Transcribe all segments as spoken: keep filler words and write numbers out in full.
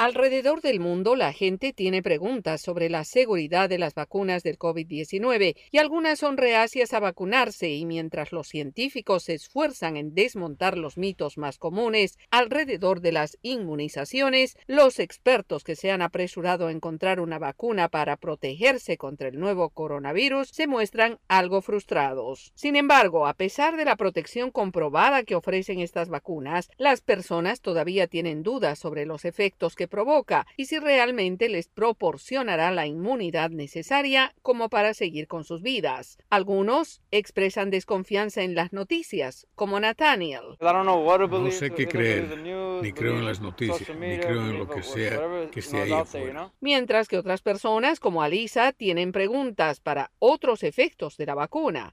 Alrededor del mundo, la gente tiene preguntas sobre la seguridad de las vacunas del COVID diecinueve y algunas son reacias a vacunarse, y mientras los científicos se esfuerzan en desmontar los mitos más comunes alrededor de las inmunizaciones, los expertos que se han apresurado a encontrar una vacuna para protegerse contra el nuevo coronavirus se muestran algo frustrados. Sin embargo, a pesar de la protección comprobada que ofrecen estas vacunas, las personas todavía tienen dudas sobre los efectos que provoca y si realmente les proporcionará la inmunidad necesaria como para seguir con sus vidas. Algunos expresan desconfianza en las noticias, como Nathaniel. No sé qué creer, ni creo en las noticias, ni creo en lo que sea que esté ahí afuera. Mientras que otras personas, como Alisa, tienen preguntas para otros efectos de la vacuna.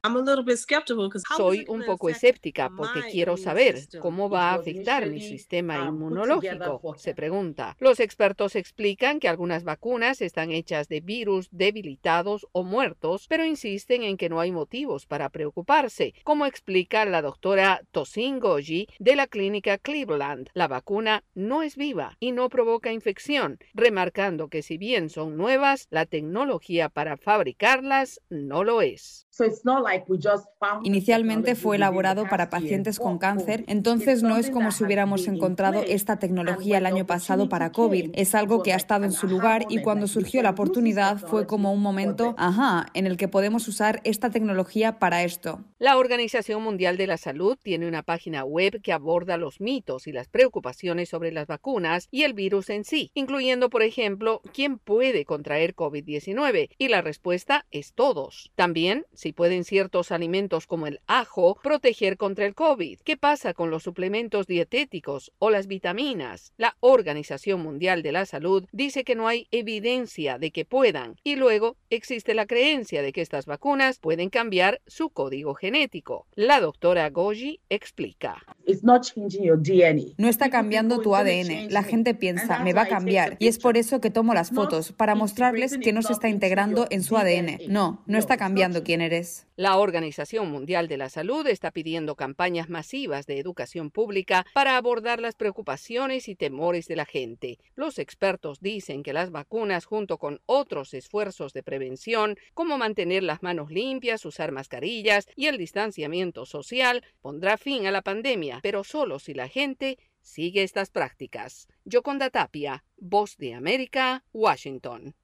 Soy un poco escéptica porque quiero saber cómo va a afectar mi sistema inmunológico, se pregunta. Los expertos explican que algunas vacunas están hechas de virus debilitados o muertos, pero insisten en que no hay motivos para preocuparse, como explica la doctora Tosin Goji de la clínica Cleveland. La vacuna no es viva y no provoca infección, remarcando que si bien son nuevas, la tecnología para fabricarlas no lo es. Inicialmente fue elaborado para pacientes con cáncer, entonces no es como si hubiéramos encontrado esta tecnología el año pasado para COVID. Es algo que ha estado en su lugar y cuando surgió la oportunidad fue como un momento, ajá, en el que podemos usar esta tecnología para esto. La Organización Mundial de la Salud tiene una página web que aborda los mitos y las preocupaciones sobre las vacunas y el virus en sí, incluyendo, por ejemplo, quién puede contraer COVID diecinueve, y la respuesta es todos. También, si pueden ciertos alimentos como el ajo proteger contra el COVID. ¿Qué pasa con los suplementos dietéticos o las vitaminas? La Organización Mundial de la Salud dice que no hay evidencia de que puedan, y luego existe la creencia de que estas vacunas pueden cambiar su código genético. La doctora Goji explica. No está cambiando tu A D N. La gente piensa, me va a cambiar, y es por eso que tomo las fotos, para mostrarles que no se está integrando en su A D N. No, no está cambiando quién eres. La Organización Mundial de la Salud está pidiendo campañas masivas de educación pública para abordar las preocupaciones y temores de la gente. Los expertos dicen que las vacunas, junto con otros esfuerzos de prevención, como mantener las manos limpias, usar mascarillas y el distanciamiento social, pondrá fin a la pandemia, pero solo si la gente sigue estas prácticas. Yoconda Tapia, Voz de América, Washington.